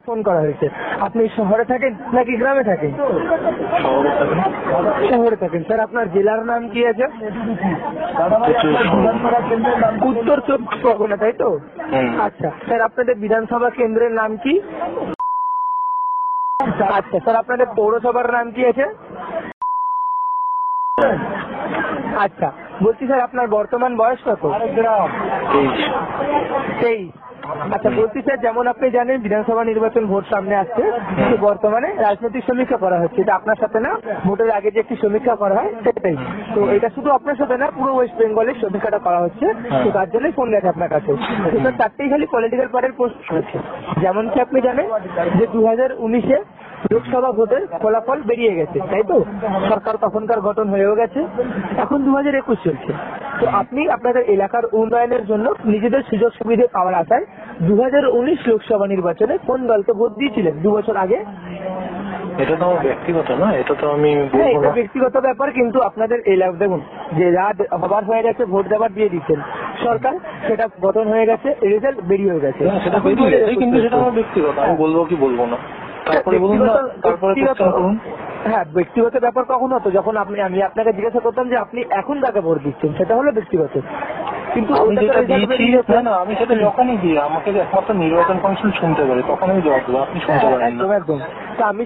Phone করা হয়েছে। আপনি শহরে থাকেন নাকি গ্রামে থাকেন? শহরে থাকেন। স্যার আপনার জেলার নাম কি আছে? উত্তর 24 পরগনা, তাই তো? আচ্ছা স্যার, আপনাদের বিধানসভা কেন্দ্রের নাম কি? আচ্ছা স্যার, আপনাদের পৌরসভার নাম কি আছে? আচ্ছা, বলছি স্যার আপনার বর্তমান বয়স কত? 23। আচ্ছা বলছি স্যার, যেমন আপনি জানেন বিধানসভা নির্বাচন ভোট সামনে আসছে, কিন্তু বর্তমানে রাজনৈতিক সমীক্ষা করা হচ্ছে। এটা আপনার সাথে না, ভোটের আগে যে একটি সমীক্ষা করা হয় সেটাই। তো এটা শুধু আপনার সাথে না, পুরো ওয়েস্ট বেঙ্গলের সমীক্ষাটা করা হচ্ছে। তো তার জন্যই ফোন গেছে আপনার কাছে। তো স্যার চারটেই খালি পলিটিক্যাল পার্টির পোস্ট হচ্ছে। যেমন কি আপনি জানেন যে 2019-এ লোকসভা ভোটের ফলাফল বেরিয়ে গেছে, তাই তো? সরকার তখনকার গঠন হয়েও গেছে। এখন 2021 চলছে। তো আপনি আপনাদের এলাকার উন্নয়নের জন্য নিজেদের সুযোগ সুবিধা পাওয়ার আশায় 2019 লোকসভা নির্বাচনে কোন দলকে ভোট দিয়েছিলেন 2 বছর আগে? এটা তো আমার ব্যক্তিগত না, এটা তো আমি এটা ব্যক্তিগত ব্যাপার, কিন্তু আপনাদের এলাকা দেখুন যে রাত হবার হয়ে গেছে, ভোট দেওয়ার দিয়ে দিচ্ছেন সরকার, সেটা গঠন হয়ে গেছে, রেজাল্ট বেরিয়ে হয়ে গেছে। সেটা বেরিয়ে গেছে, কিন্তু সেটা আমার ব্যক্তিগত, আমি বলবো কি বলবো না। তারপরে বলুন না, তারপরে হ্যাঁ, ব্যক্তিগত ব্যাপার কখন হতো? যখন আমি আপনাকে জিজ্ঞাসা করতাম যে আপনি এখন কাকে ভোট দিচ্ছেন, সেটা হলো ব্যক্তিগত। কিন্তু আমি যেটা দিয়েছি, না আমি সেটা যখনই দিই, আমাকে একমাত্র নির্বাচন কমিশন শুনতে পারে, তখন আমি জবাব দেবো, আপনি শুনতে পারেন না। একদম। তা আমি